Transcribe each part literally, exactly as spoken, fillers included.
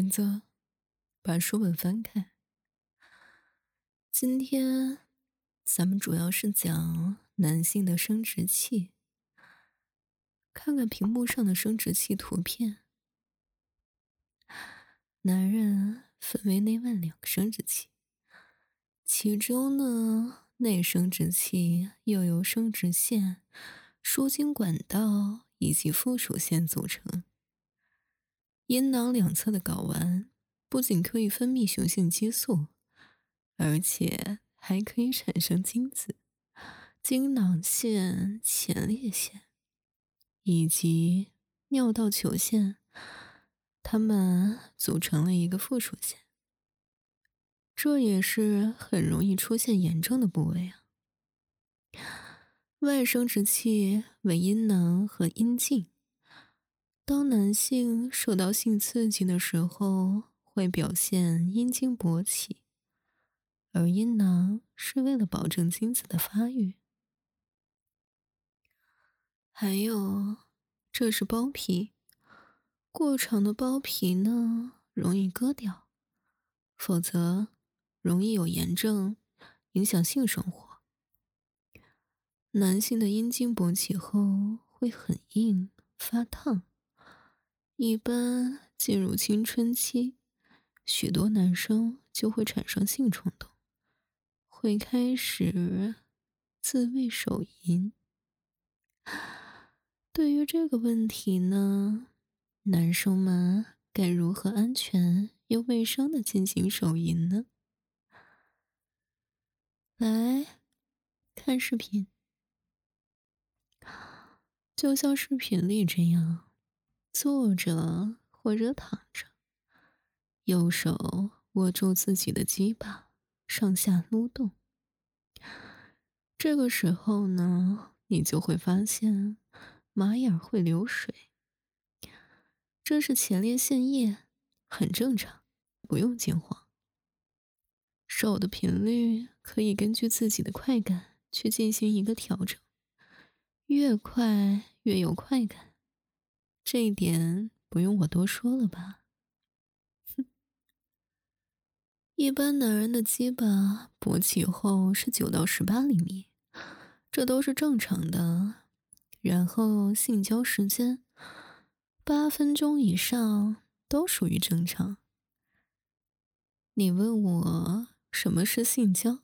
儿子，把书本翻开。今天咱们主要是讲男性的生殖器，看看屏幕上的生殖器图片。男人分为内外两个生殖器，其中呢，内生殖器又由生殖腺、输精管道以及附属腺组成。阴囊两侧的睾丸不仅可以分泌雄性激素，而且还可以产生精子、精囊腺、前列腺以及尿道球腺，它们组成了一个附属腺。这也是很容易出现炎症的部位啊。外生殖器为阴囊和阴茎，当男性受到性刺激的时候，会表现阴茎勃起，而阴囊是为了保证精子的发育。还有，这是包皮，过长的包皮呢，容易割掉，否则容易有炎症，影响性生活。男性的阴茎勃起后会很硬、发烫，一般进入青春期，许多男生就会产生性冲动，会开始自慰手淫。对于这个问题呢，男生们该如何安全又卫生的进行手淫呢？来看视频，就像视频里这样，坐着或者躺着，右手握住自己的鸡巴，上下撸动。这个时候呢，你就会发现马眼会流水，这是前列腺液，很正常，不用惊慌。手的频率可以根据自己的快感去进行一个调整，越快越有快感，这一点不用我多说了吧。一般男人的鸡巴勃起后是九到十八厘米，这都是正常的。然后性交时间八分钟以上都属于正常。你问我什么是性交？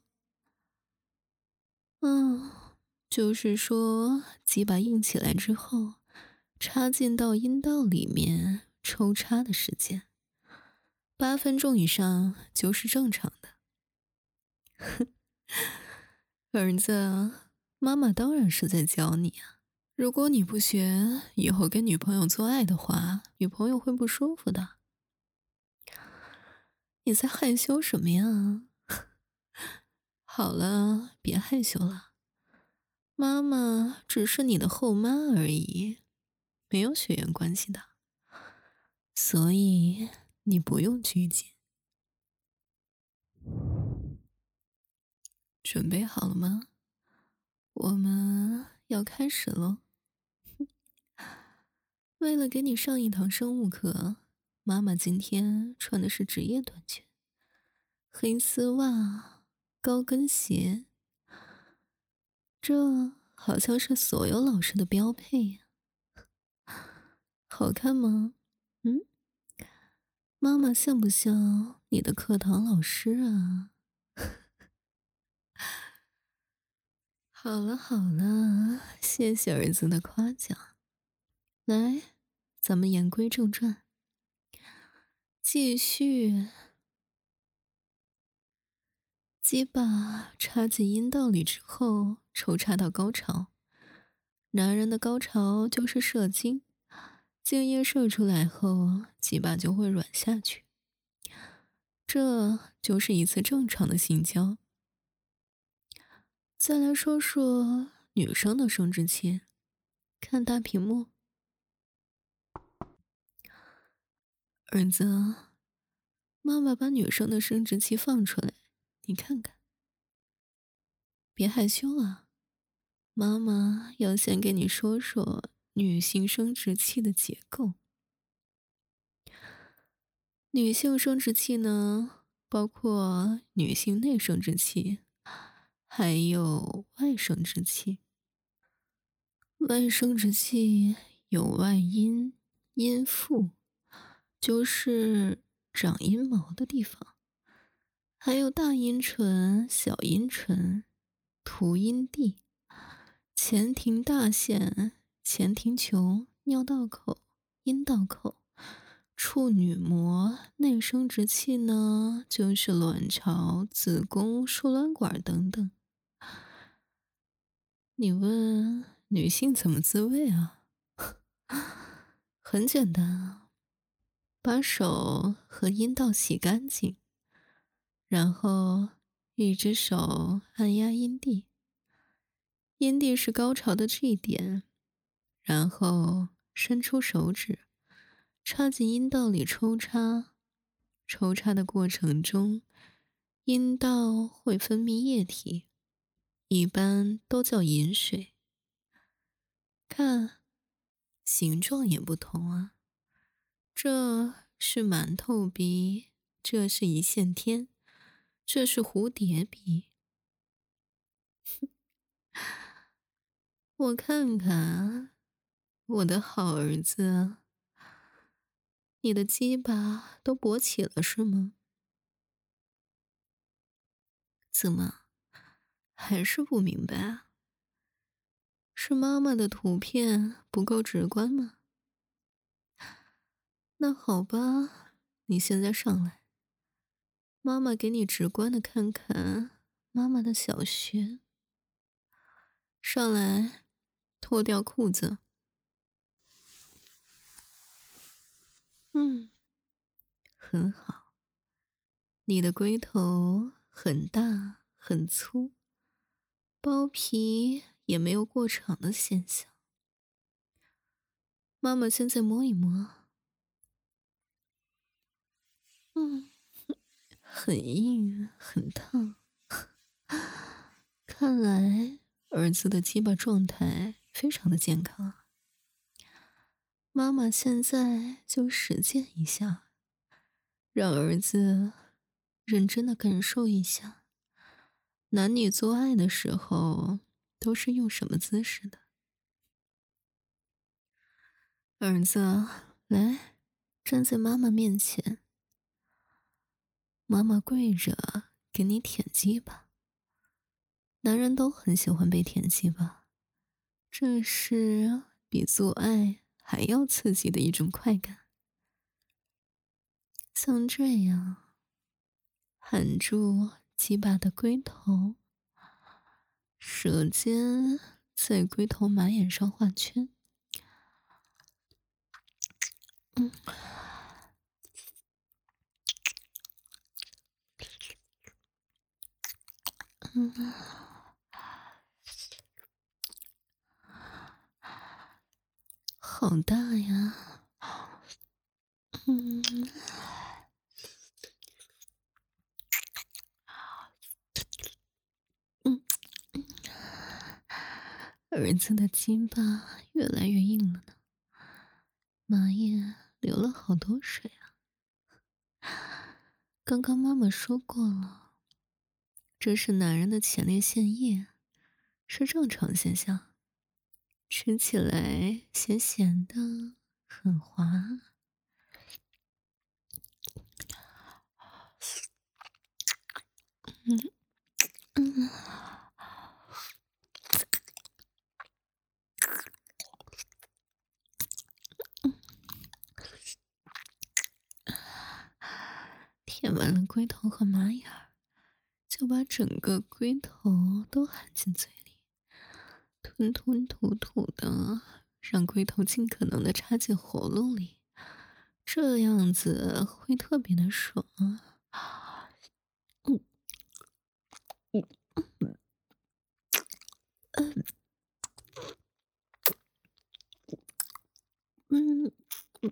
嗯，就是说鸡巴硬起来之后，插进到阴道里面抽插的时间，八分钟以上就是正常的。儿子，妈妈当然是在教你啊。如果你不学，以后跟女朋友做爱的话，女朋友会不舒服的。你在害羞什么呀？好了，别害羞了。妈妈只是你的后妈而已，没有血缘关系的，所以你不用拘谨。准备好了吗？我们要开始喽。为了给你上一堂生物课，妈妈今天穿的是职业短裙，黑丝袜，高跟鞋。这好像是所有老师的标配呀。好看吗？嗯，妈妈像不像你的课堂老师啊？好了好了，谢谢儿子的夸奖。来，咱们言归正传，继续。鸡巴插进阴道里之后，抽插到高潮。男人的高潮就是射精，精液射出来后，鸡巴就会软下去。这就是一次正常的性交。再来说说女生的生殖器，看大屏幕。儿子，妈妈把女生的生殖器放出来，你看看。别害羞啊，妈妈要先给你说说女性生殖器的结构。 女性生殖器呢，包括女性内生殖器，还有外生殖器。外生殖器有外阴、阴腹，就是长阴毛的地方，还有大阴唇、小阴唇、图阴蒂、前庭大腺、前庭球、尿道口、阴道口。处女膜、内生殖器呢，就是卵巢、子宫、输卵管等等。你问女性怎么自慰啊？很简单啊，把手和阴道洗干净，然后一只手按压阴蒂，阴蒂是高潮的 G 点，然后伸出手指，插进阴道里抽插。抽插的过程中，阴道会分泌液体，一般都叫饮水。看，形状也不同啊，这是馒头鼻，这是一线天，这是蝴蝶鼻。我看看，我的好儿子，你的鸡巴都勃起了是吗？怎么，还是不明白啊？是妈妈的图片不够直观吗？那好吧，你现在上来，妈妈给你直观的看看妈妈的小穴。上来，脱掉裤子。嗯，很好。你的龟头很大很粗，包皮也没有过长的现象。妈妈现在摸一摸。嗯，很硬很烫。看来儿子的鸡巴状态非常的健康。妈妈现在就实践一下，让儿子认真的感受一下，男女做爱的时候都是用什么姿势的。儿子，来，站在妈妈面前，妈妈跪着给你舔鸡巴。男人都很喜欢被舔鸡巴，这是比做爱还要刺激的一种快感。像这样，含住鸡巴的龟头，舌尖在龟头马眼上画圈。嗯，嗯，好大呀！嗯，嗯，儿子的鸡巴越来越硬了呢，马眼流了好多水啊。刚刚妈妈说过了，这是男人的前列腺液，是正常现象，吃起来咸咸的，很滑。嗯嗯，舔完了龟头和马眼儿，就把整个龟头都含进嘴里，吞吞吐吐的，让龟头尽可能的插进喉咙里，这样子会特别的爽。嗯嗯嗯嗯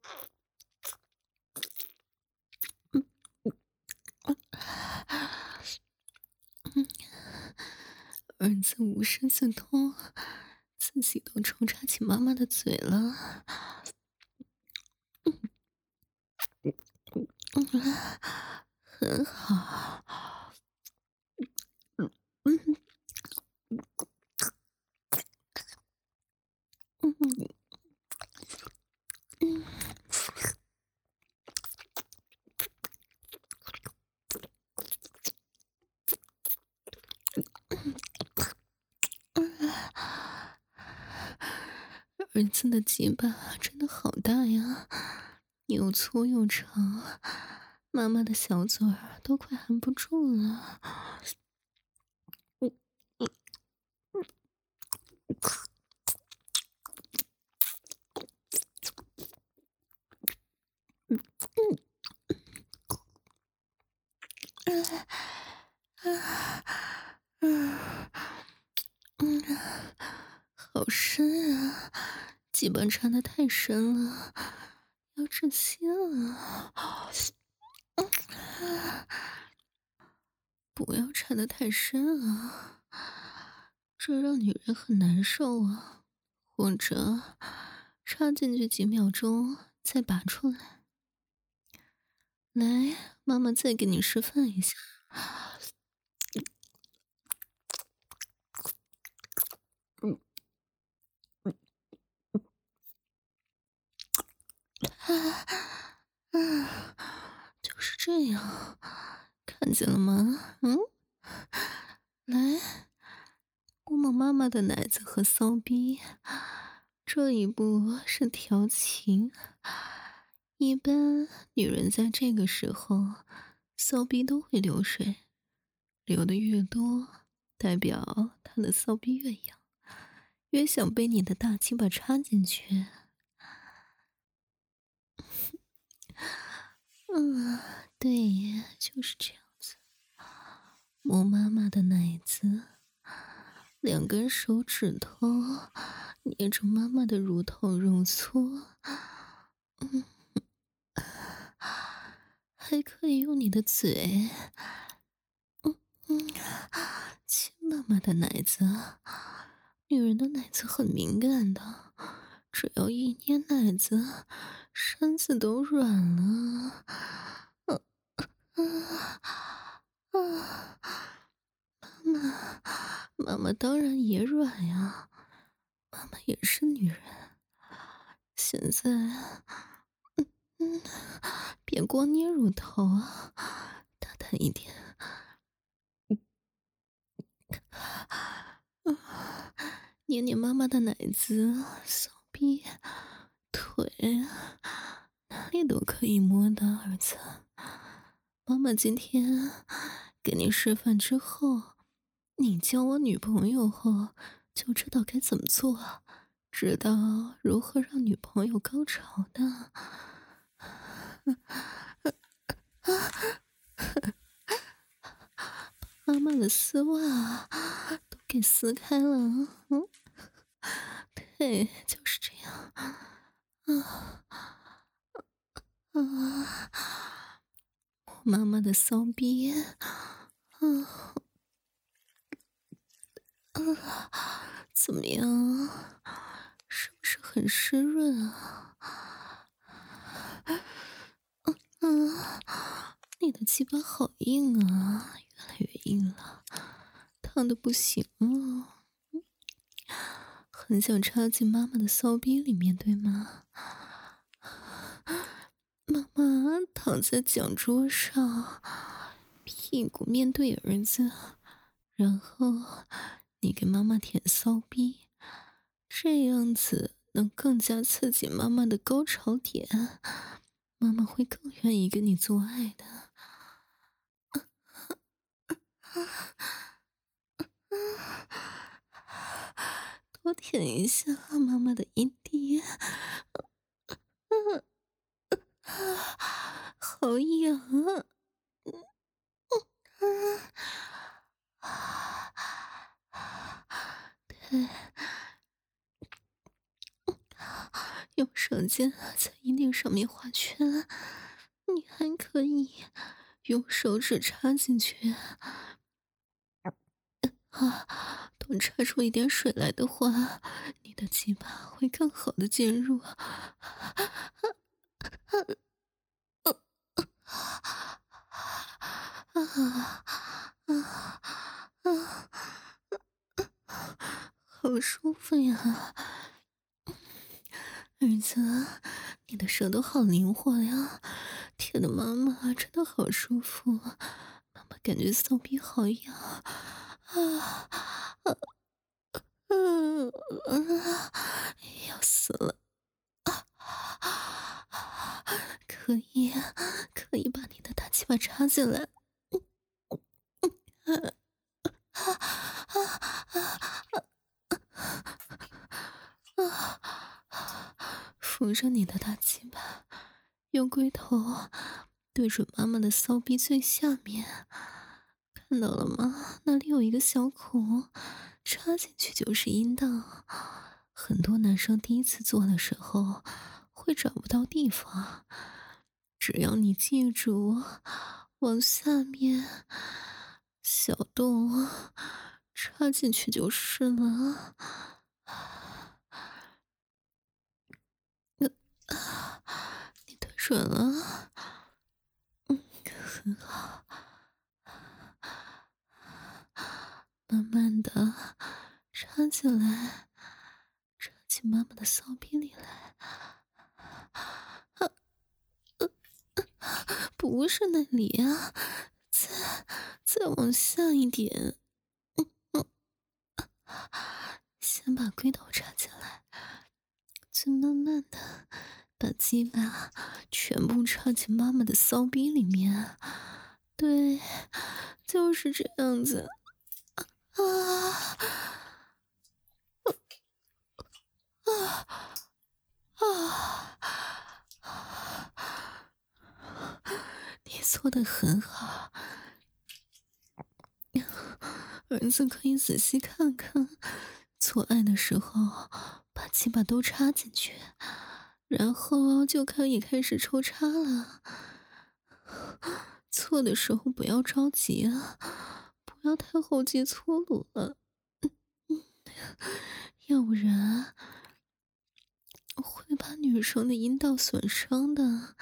嗯嗯，儿子无声自通，自己都抽插起妈妈的嘴了。 很好。嗯嗯嗯嗯儿子的鸡巴真的好大呀，又粗又长，妈妈的小嘴儿都快含不住了。嗯嗯嗯，好深啊，鸡巴插的太深了，要窒息了。不要插的太深啊，这让女人很难受啊。或者插进去几秒钟再拔出来。来，妈妈再给你示范一下。嗯啊，就是这样，看见了吗？嗯，来，摸摸妈妈的奶子和骚逼。这一步是调情，一般女人在这个时候，骚逼都会流水，流的越多，代表她的骚逼越痒，越想被你的大鸡巴插进去。嗯，对，就是这样子。摸妈妈的奶子，两根手指头捏着妈妈的乳头揉搓，嗯，还可以用你的嘴，嗯嗯，亲妈妈的奶子。女人的奶子很敏感的，只要一捏奶子，身子都软了。啊啊啊！妈妈，妈妈当然也软呀，妈妈也是女人。现在，嗯嗯，别光捏乳头啊，大胆一点。嗯，捏捏妈妈的奶子、骚逼、腿，哪里都可以摸的，儿子。妈妈今天给你示范之后，你交我女朋友后就知道该怎么做，知道如何让女朋友高潮的。妈妈的丝袜都给撕开了，嗯，对，就是这样。啊啊！妈妈的骚逼，啊啊，怎么样？是不是很湿润啊？嗯，你的鸡巴好硬啊，越来越硬了，烫的不行了。很想插进妈妈的骚逼里面，对吗？妈妈躺在讲桌上，屁股面对儿子，然后你给妈妈舔骚逼，这样子能更加刺激妈妈的高潮点，妈妈会更愿意跟你做爱的。多舔一下妈妈的阴蒂，好痒啊！对，用手尖在阴蒂上面画圈，你还可以用手指插进去。啊，多插出一点水来的话，你的鸡巴会更好的进入。 好舒服呀！儿子，你的舌头好灵活呀，舔的妈妈真的好舒服，妈妈感觉骚逼好痒啊！啊嗯啊，要死了！可以，可以把你的大鸡巴插进来。扶着你的大鸡巴，用龟头对准妈妈的骚逼最下面，看到了吗？那里有一个小孔，插进去就是阴道。很多男生第一次做的时候会找不到地方，只要你记住，往下面小洞插进去就是了。你对准了，嗯，很好。慢慢的插进来，插进妈妈的骚逼里来。不是那里啊，再再往下一点。先把龟头插进来，再慢慢的把鸡巴全部插进妈妈的骚逼里面。对，就是这样子。啊啊啊！你做的很好，儿子可以仔细看看，做爱的时候把鸡巴都插进去，然后就可以开始抽插了。做的时候不要着急啊，不要太后劲粗鲁了，要不然会把女生的阴道损伤的。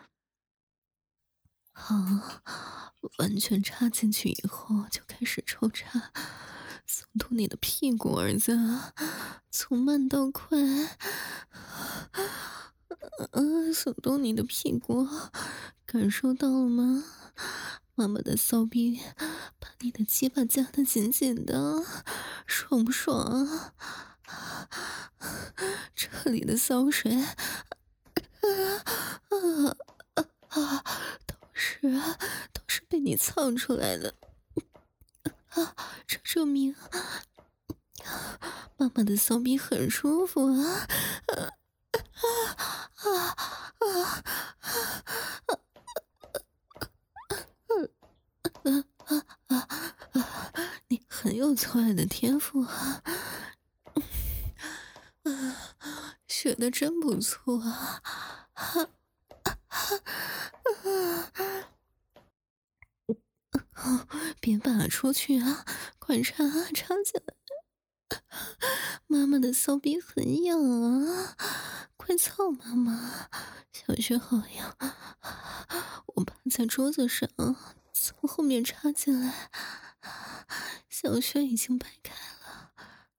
好，完全插进去以后就开始抽插，松动你的屁股，儿子，从慢到快，嗯，松动你的屁股，感受到了吗？妈妈的骚逼把你的鸡巴夹得紧紧的，爽不爽啊？这里的骚水，啊啊啊！都是都是被你操出来的啊！这证明妈妈的骚逼很舒服啊！啊啊啊啊！你很有做爱的天赋啊！啊，学的真不错啊！别拔出去啊！快插插起来！妈妈的骚逼很痒啊！快操妈妈！小穴好痒，我趴在桌子上，从后面插进来，小穴已经掰开了。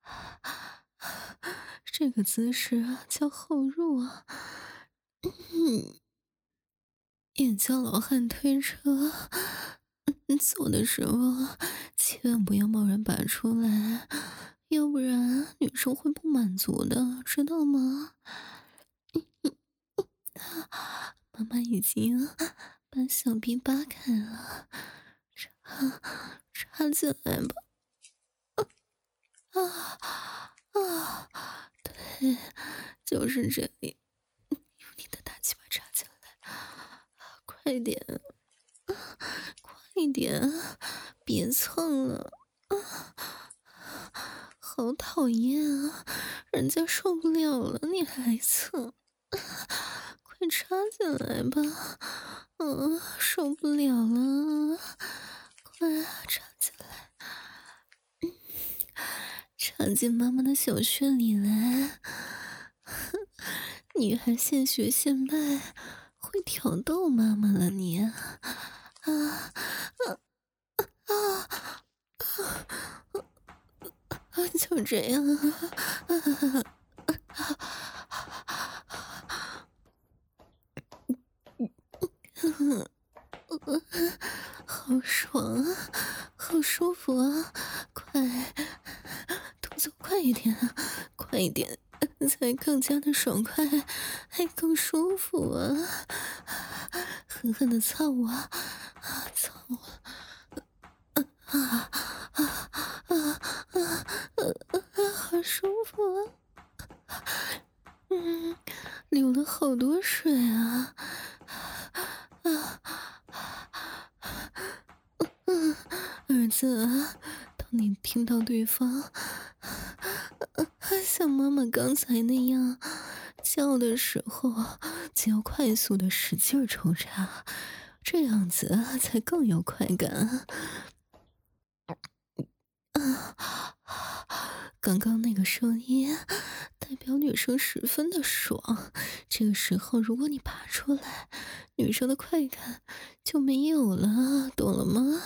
这个姿势叫后入啊，嗯，也叫老汉推车。做的时候千万不要贸然拔出来，要不然女生会不满足的，知道吗？妈妈已经把小臂扒开了，插插进来吧。啊啊！对，就是这里，用你的大鸡巴插进来，快点，快一点，别蹭了，好讨厌啊！人家受不了了，你还蹭，快插进来吧，嗯，受不了了，快插进来。插进妈妈的小穴里来，女孩现学现卖，会挑逗妈妈了你啊啊啊啊！ 就这样啊。好爽啊，好舒服啊！快，动作快一点啊，快一点，才更加的爽快，还更舒服啊！狠狠的操我，啊，操我！啊啊啊啊啊！好舒服啊！嗯，流了好多水啊！啊！嗯，儿子啊，当你听到对方像妈妈刚才那样叫的时候，就要快速的使劲抽插，这样子才更有快感。刚刚那个声音代表女生十分的爽，这个时候如果你拔出来，女生的快感就没有了，懂了吗？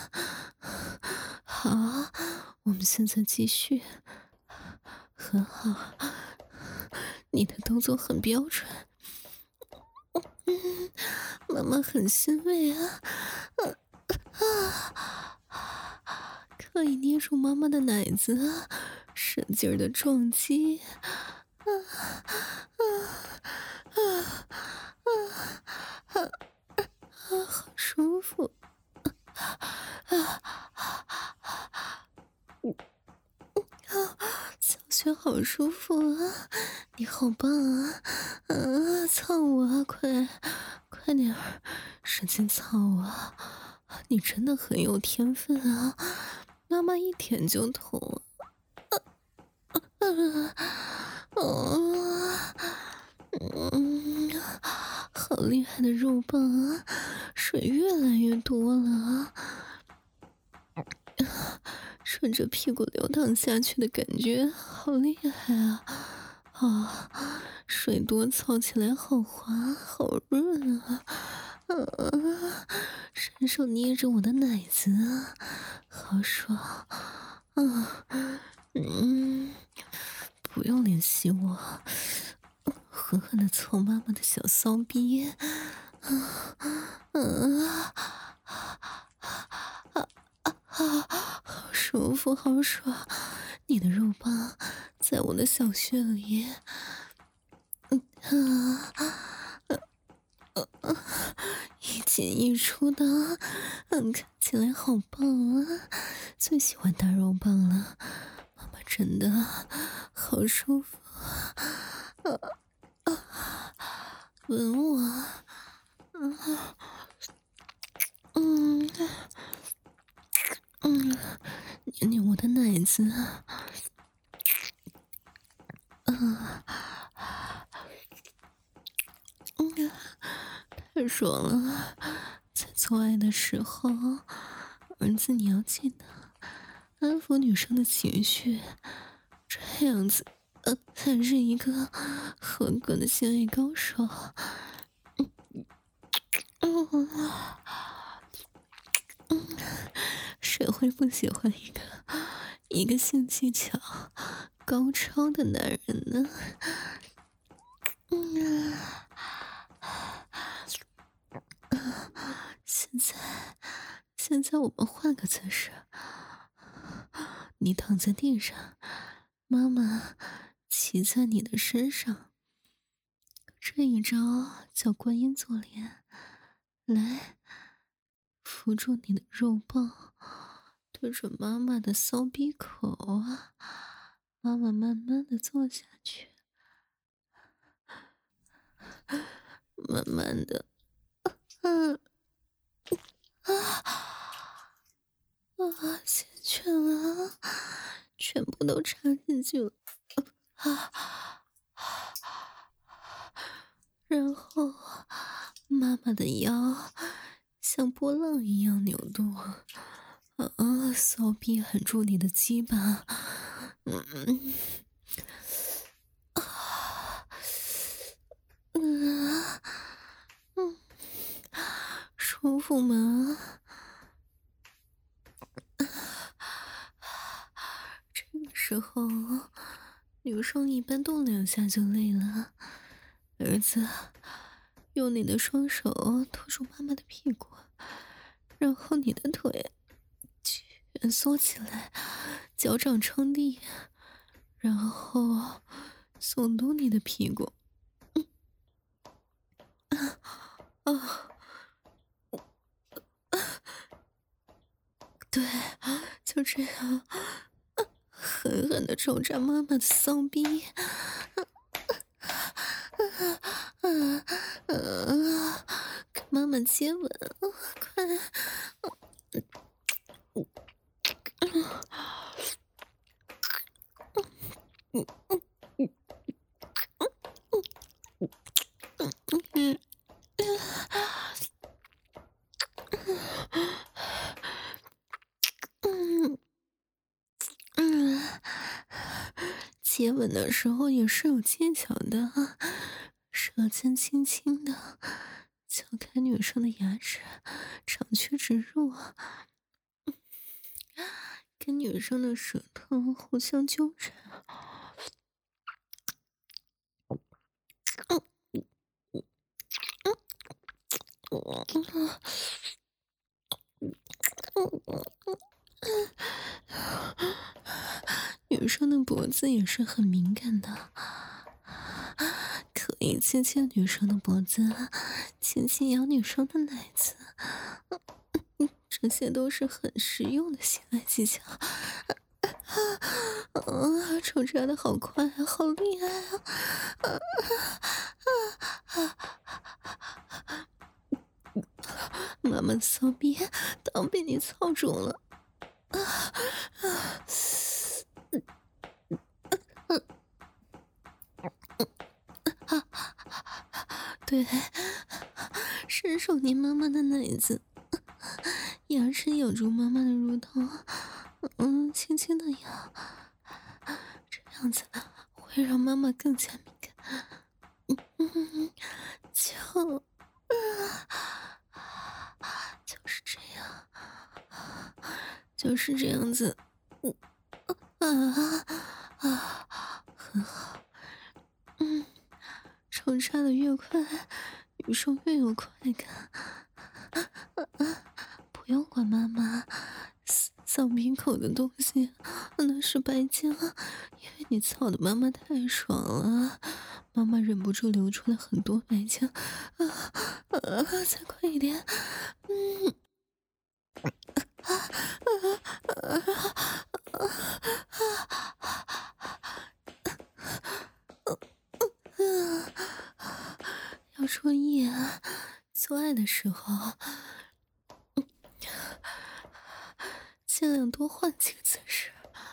好，我们现在继续。很好，你的动作很标准。嗯，妈妈很欣慰啊。啊，可以捏住妈妈的奶子啊，使劲儿的撞击。啊啊啊啊啊啊！好舒服。啊啊啊！啊，小雪好舒服啊！你好棒啊！啊，操我啊！快，快点儿，使劲操我啊！你真的很有天分啊！妈妈一舔就痛。啊啊！嗯，好厉害的肉棒啊！水越来越多了啊！顺着屁股流淌下去的感觉，好厉害啊！啊，水多操起来好滑，好润啊！啊，伸手捏着我的奶子啊，好爽！啊，嗯，不用联系我，狠狠的操妈妈的小骚逼！啊啊啊！啊，好舒服，好爽！你的肉棒在我的小穴里，嗯啊，呃呃，一进一出的，嗯，看起来好棒啊！最喜欢大肉棒了，妈妈真的好舒服啊！啊，吻我，嗯嗯嗯，捏捏我的奶子。啊，嗯，太爽了！在做爱的时候，儿子你要记得安抚女生的情绪，这样子，呃，才是一个合格的性爱高手。嗯嗯，谁会不喜欢一个一个性技巧高超的男人呢？嗯现在，现在我们换个姿势，你躺在地上，妈妈骑在你的身上。这一招叫观音坐莲，来，扶住你的肉棒，对准妈妈的骚逼口啊！妈妈慢慢的坐下去，慢慢的，嗯啊啊，进去了，全部都插进去了啊！然后，妈妈的腰像波浪一样扭动，啊，骚逼含住你的鸡巴，嗯，啊，嗯，嗯，舒服吗？这个时时候，女生一般动两下就累了。儿子，用你的双手托住妈妈的屁股，然后你的腿蜷缩起来，脚掌撑地，然后耸动你的屁股。啊，对，就这样，狠狠的抽扎妈妈的骚逼。啊啊！跟妈妈接吻，快！嗯嗯嗯，接吻的时候也是有技巧的啊，舌尖轻轻的敲开女生的牙齿，长驱直入，跟女生的舌头互相纠缠。女生的脖子也是很敏感的，可以牵牵女生的脖子，轻轻咬女生的奶子，这些都是很实用的性爱技巧。啊，抽插的好快啊，好厉害啊！啊啊啊！妈妈的骚逼都被你操住了。啊啊！对，伸手捏妈妈的奶子，牙齿咬住妈妈的乳头，嗯，轻轻的咬，这样子会让妈妈更加敏感。嗯，就，就是这样，就是这样子。嗯啊啊，很好。嗯，抽插的越快，女生越有快感。不用管妈妈，骚骚鼻口的东西那是白浆，因为你操的妈妈太爽了，妈妈忍不住流出了很多白浆。啊啊，再快一点！嗯。啊啊啊啊！要注意啊，做爱的时候尽量多换几个姿势，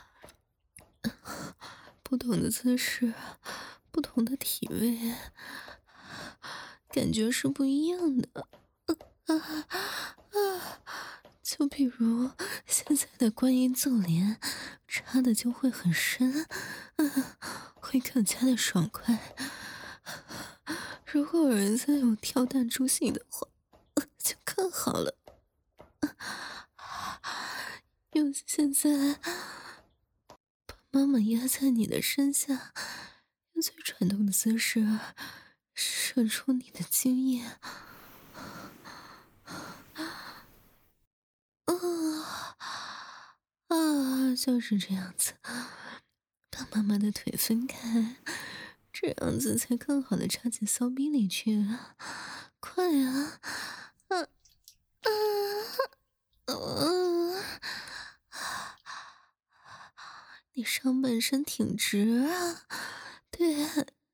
不同的姿势，不同的体位，感觉是不一样的。啊啊！就比如现在的观音坐莲，插的就会很深，啊，会更加的爽快。如果儿子有跳弹珠戏的话，就更好了。用现在把妈妈压在你的身下，用最传统的姿势射出你的精液。啊啊，就是这样子，把妈妈的腿分开，这样子才更好的插进骚逼里去啊！快啊！啊啊啊！你上半身挺直啊，对，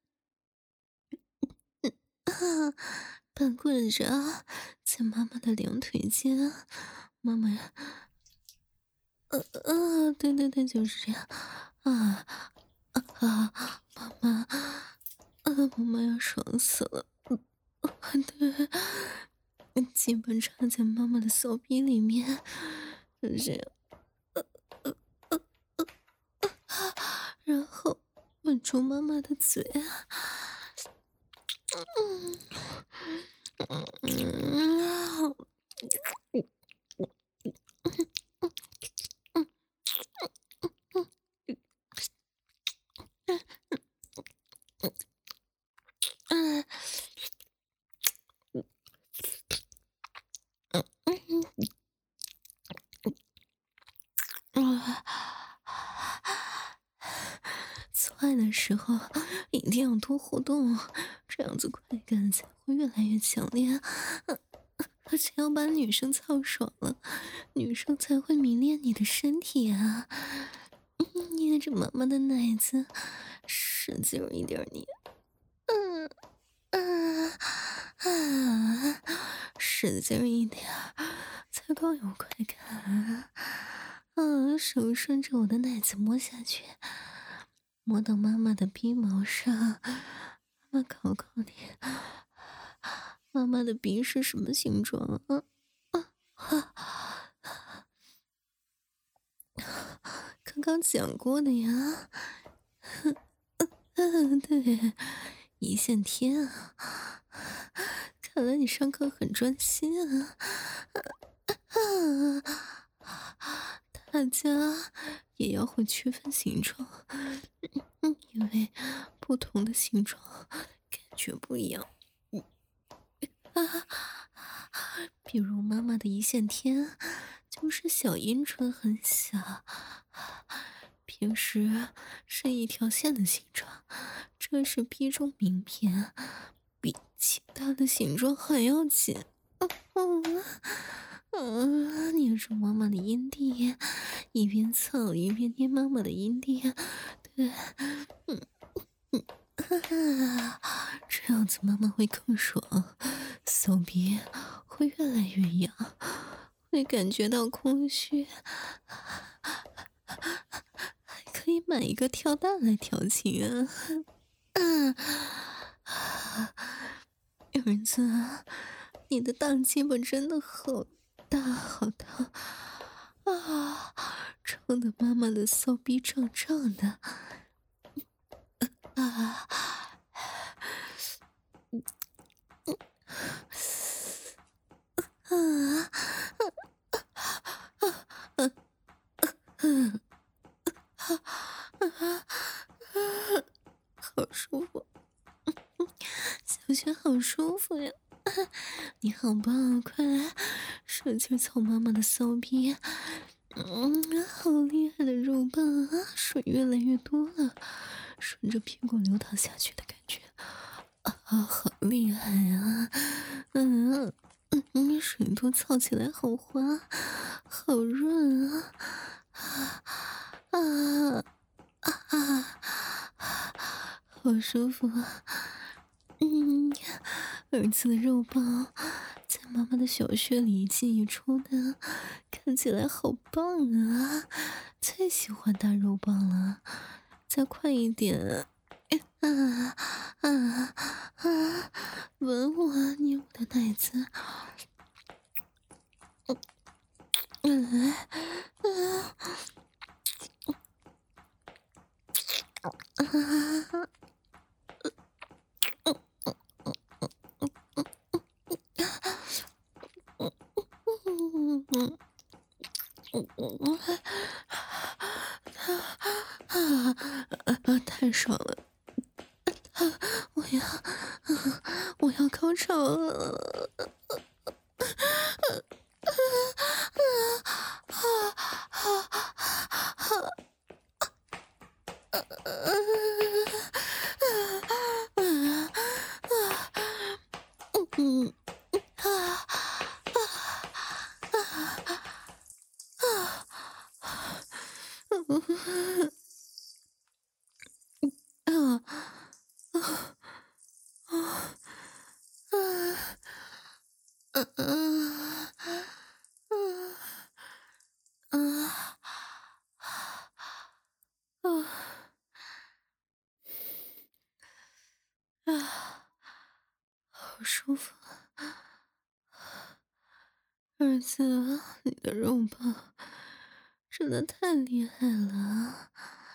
啊，半跪着，在妈妈的两腿间，妈妈呀，呃呃，对对对，就是这样，啊啊啊，妈妈，啊，妈妈要爽死了，嗯，对，基本插在妈妈的骚逼里面，就这样，然后吻住妈妈的嘴，嗯嗯。 时候一定要多互动，这样子快感才会越来越强烈。呃而且要把女生操爽了，女生才会迷恋你的身体啊！嗯捏着妈妈的奶子，使劲儿一点儿捏，嗯嗯啊，使劲儿一点儿，才更有快感啊！啊，手顺着我的奶子摸下去，摸到妈妈的鼻毛上，妈妈考考你，妈妈的鼻是什么形状啊？啊刚刚讲过的呀。嗯，对，一线天啊！看来你上课很专心啊！啊，大家也要会区分形状，嗯，因为不同的形状感觉不一样。啊，比如妈妈的一线天，就是小阴唇很小，平时是一条线的形状，这是逼中名片，比其他的形状还要紧。嗯嗯，捏住妈妈的阴蒂，一边操一边捏妈妈的阴蒂，对，嗯嗯，这样子妈妈会更爽，骚逼会越来越痒，会感觉到空虚，还可以买一个跳蛋来调情啊！啊，儿子，你的大鸡巴真的好大好大啊！撑得妈妈的骚逼胀胀的啊！啊！好舒服，小雪好舒服呀！你好棒，快来，使劲操妈妈的骚逼！嗯，好厉害的肉棒啊，水越来越多了，顺着屁股流淌下去的感觉啊，好厉害啊！嗯嗯，水多操起来好滑，好润啊！啊啊啊！好舒服啊！嗯，儿子的肉棒在妈妈的小穴里一进一出的，看起来好棒啊！最喜欢大肉棒了，再快一点！啊啊啊！吻我，捏我的奶子！嗯嗯啊！嗯嗯嗯啊啊！太爽了！我要，我要高潮了！嗯啊啊啊啊啊啊！啊，好舒服啊！儿子，你的肉棒真的太厉害了！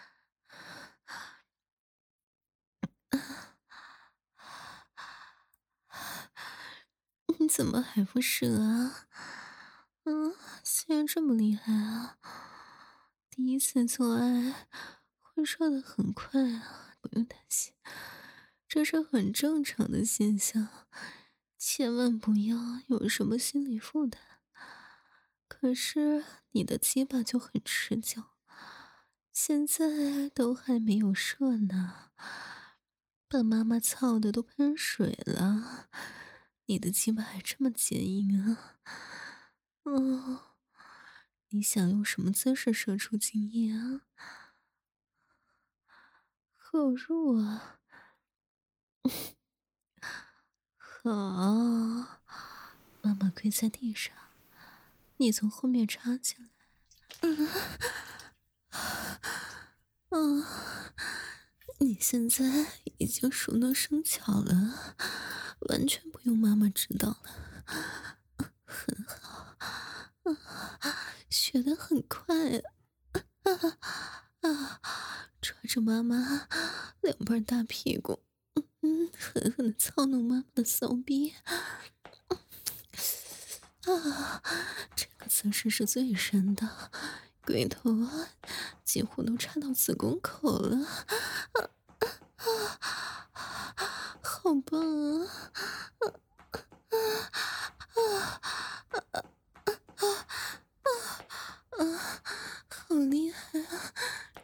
你怎么还不射啊？嗯，竟然这么厉害啊！第一次做爱会射得很快啊，不用担心，这是很正常的现象，千万不要有什么心理负担。可是你的鸡巴就很持久， 现在都还没有射呢，把妈妈操的都喷水了，你的鸡巴还这么坚硬啊？哦，你想用什么姿势射出精液啊？好入啊！好，妈妈跪在地上，你从后面插进来。嗯，嗯，你现在已经熟能生巧了，完全不用妈妈指导了，很好，学得很快啊啊！抓着妈妈两半大屁股，嗯，狠狠地操弄妈妈的骚逼。啊，这个姿势是最深的，龟头啊，几乎都插到子宫口了，啊啊啊！好棒啊！啊啊啊啊啊啊！好厉害啊！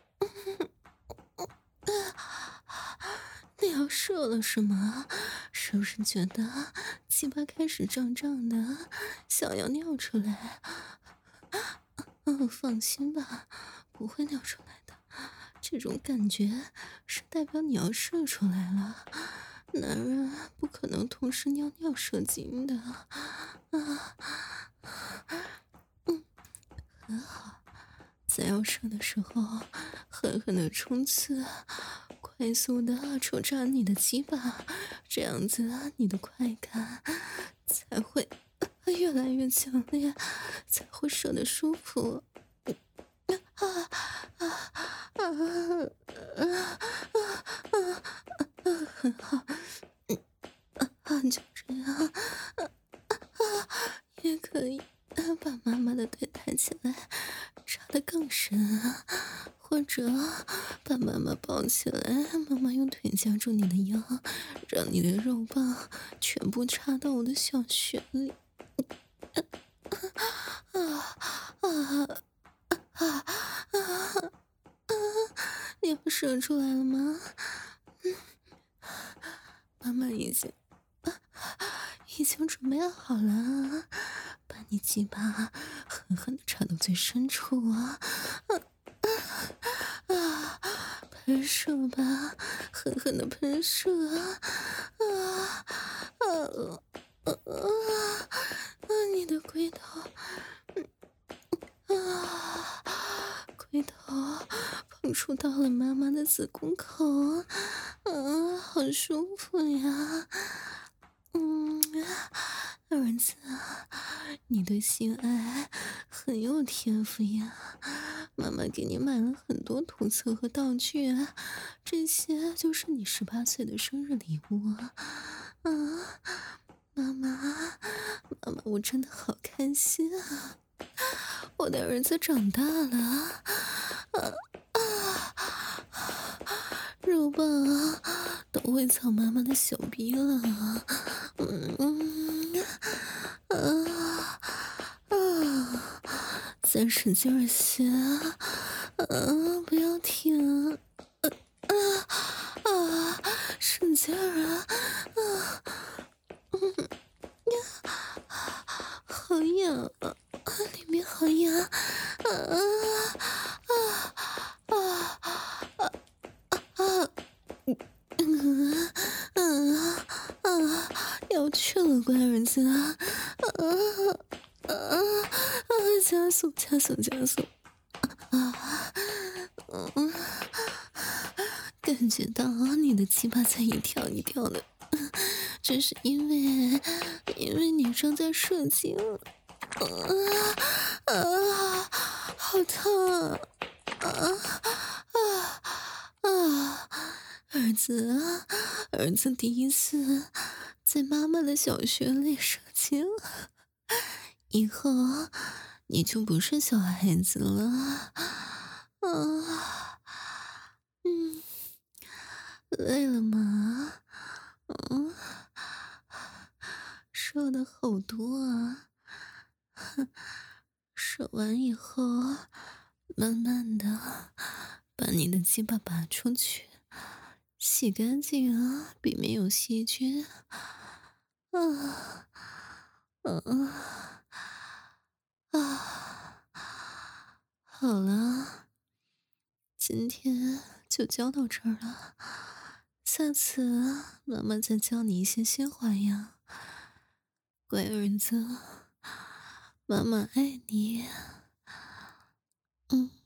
你要射了是吗？是不是觉得鸡巴开始胀胀的，想要尿出来？嗯，放心吧，不会尿出来的。这种感觉是代表你要射出来了。男人不可能同时尿尿射精的。啊，嗯，很好。在要射的时候，狠狠的冲刺，快速的抽插你的鸡巴，这样子你的快感才会越来越强烈，才会射得舒服。啊啊啊啊啊啊！很好，啊，就这样，啊啊，也可以把妈妈的腿抬起来，插得更深啊，或者把妈妈抱起来，妈妈用腿夹住你的腰，让你的肉棒全部插到我的小穴里。啊啊啊啊！你要射出来了吗？嗯，妈妈已经已经准备好了，把你鸡巴狠狠的插到最深处啊！啊啊！喷射吧，狠狠的喷射啊！啊啊啊啊！你的龟头，啊，龟头碰触到了妈妈的子宫口，啊，好舒服呀！嗯，儿子，你对性爱很有天赋呀！妈妈给你买了很多图册和道具，这些就是你十八岁的生日礼物啊！啊，妈妈，妈妈，我真的好开心啊！我的儿子长大了，啊啊！肉棒啊，都会操妈妈的小逼了，嗯啊啊！再使劲儿些，啊，不要停，啊啊！使劲儿啊，啊，嗯呀，好痒啊！里面好痒，啊啊啊啊啊！嗯嗯啊，要去了，乖儿子啊！啊啊啊！加速加速加速！啊，嗯，感觉到你的鸡巴在一跳一跳的，这是因为因为你正在射精。啊啊！好疼啊！啊啊啊！儿子啊，儿子第一次在妈妈的小穴里射精，以后你就不是小孩子了。啊，嗯，累了吗？嗯，射的好多啊。射完以后，慢慢的把你的鸡巴拔出去，洗干净啊，避免有细菌。啊，嗯啊，好了，今天就教到这儿了，下次妈妈再教你一些新花样。乖儿子，妈妈爱你。嗯。